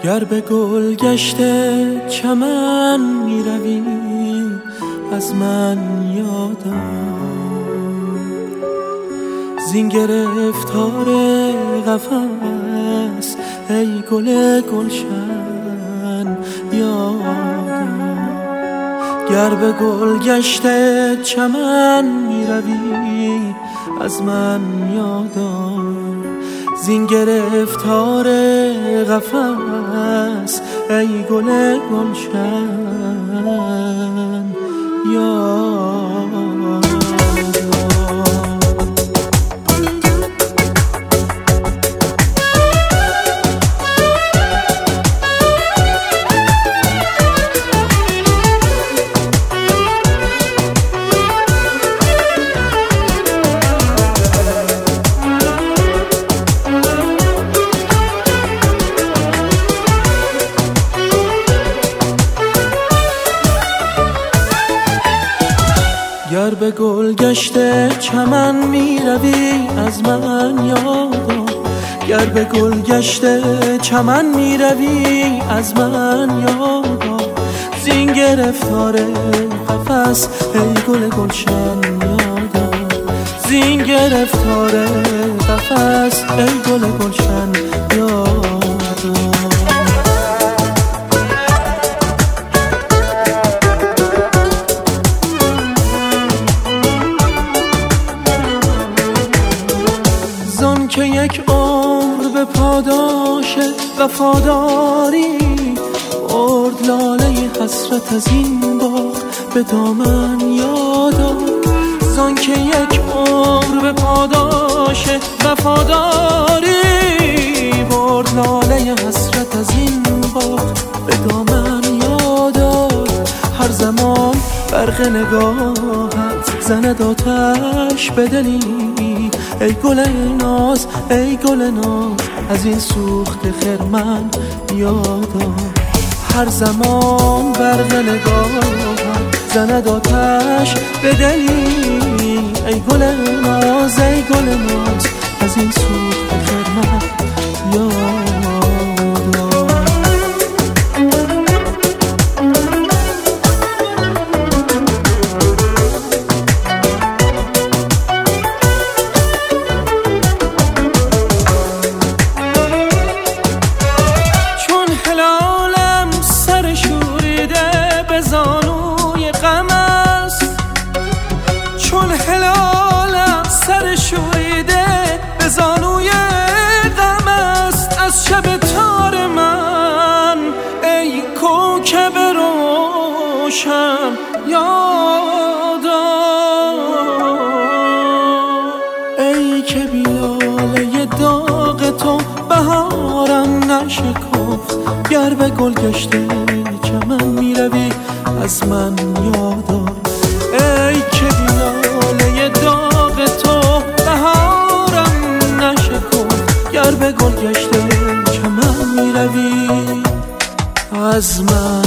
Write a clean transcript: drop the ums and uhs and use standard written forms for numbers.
گر به گل گشته چمن می روی از من یادم، زین گرفتار قفس ای گل گلشن یادم. گر به گل گشته چمن می روی از من یادم، زین گرفتار قفس ای گل گلشن یادم. گر به گل گشته چمن می روی از من یادم، گر به گل گشته چمن می روی از من یادم، زین گرفتار قفس ای گل گلشن یادم، زین گرفتار قفس ای گل گلشن یادم. که یک عمر به پاداش وفاداری برد لاله حسرت از این باغ به دامن یادم، زان که یک عمر به پاداش وفاداری برد لاله حسرت از این باغ به دامن یادم. هر زمان برق نگاهت زند آتش به دلی ای گل ناز ای گل ناز از این سوخت خرمن یادم. هر زمان برق نگاهم زند آتش به دلی ای گل ناز ای گل ناز از این سوخت خرمن یادم. چون هلالم سر شوریده به زانوی غم است از شب تار من ای کوکب روشن یادم، ای که بی لاله داغ تو بهارم نشکفت. گر به گل گشته چمن می روی از من یادم، ای که بی لاله داغ تو بهارم نشکفت. گر به گل گشته چمن می روی از من